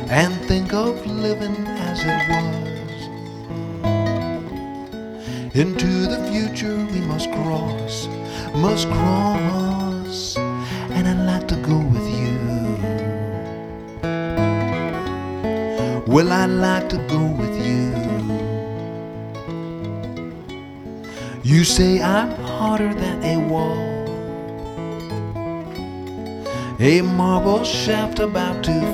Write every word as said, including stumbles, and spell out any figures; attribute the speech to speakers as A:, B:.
A: and think of living as it was. Into the future we must cross, must cross, and I'd like to go with you. Well, I'd like to go with you. You say I'm harder than a wall, a marble shaft about to